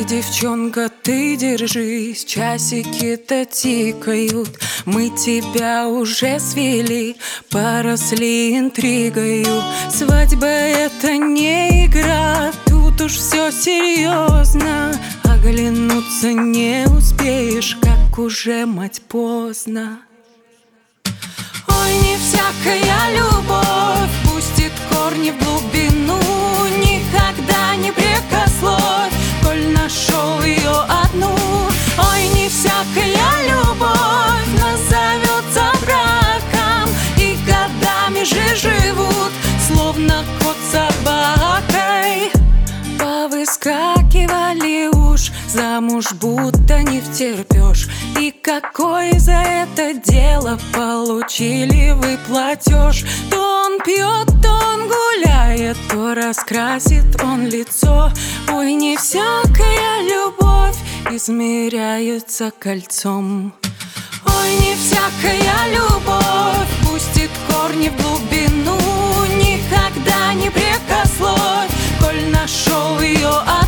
девчонка, ты держись, часики-то тикают. Мы тебя уже свели, поросли интригою. Свадьба — это не игра, тут уж все серьезно. Оглянуться не успеешь, как уже, мать, поздно. Ой, не всякая любовь пустит корни в глубину. Никогда не прекословь, коль нашел ее одну. Ой, не всякая любовь назовется браком, и годами же живут, словно кот с собакой. Повыскакивали уж, замуж будто не втерпешь. И какой за это дело получили вы платеж? То он пьет, то он гуляет, то раскрасит он лицо. Ой, не всякая любовь измеряется кольцом. Ой, не всякая любовь пустит корни в глубину. Никогда не прекословь, коль нашел ее